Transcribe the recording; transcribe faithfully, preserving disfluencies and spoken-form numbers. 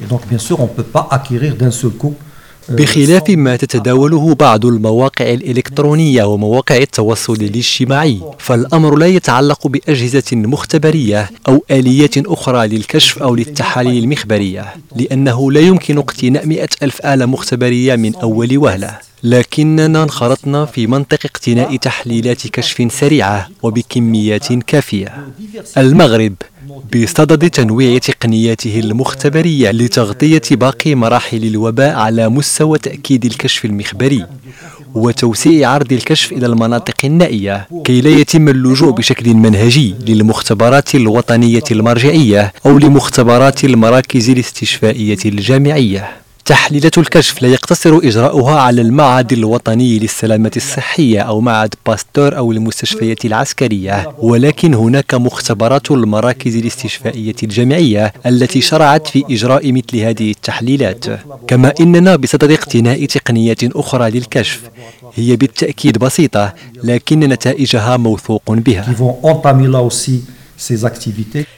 بخلاف ما تتداوله بعض المواقع الإلكترونية ومواقع التواصل الاجتماعي، فالأمر لا يتعلق بأجهزة مختبرية أو آليات أخرى للكشف أو للتحاليل المخبرية، لأنه لا يمكن اقتناء مئة ألف آلة مختبرية من أول وهلة، لكننا انخرطنا في منطق اقتناء تحليلات كشف سريعة وبكميات كافية. المغرب بصدد تنويع تقنياته المختبرية لتغطية باقي مراحل الوباء على مستوى تأكيد الكشف المخبري وتوسيع عرض الكشف إلى المناطق النائية، كي لا يتم اللجوء بشكل منهجي للمختبرات الوطنية المرجعية أو لمختبرات المراكز الاستشفائية الجامعية. تحليلة الكشف لا يقتصر إجراؤها على المعهد الوطني للسلامة الصحية أو معهد باستور أو المستشفيات العسكرية، ولكن هناك مختبرات المراكز الاستشفائية الجامعية التي شرعت في إجراء مثل هذه التحليلات. كما إننا بصدد اقتناء تقنيات أخرى للكشف هي بالتأكيد بسيطة، لكن نتائجها موثوق بها.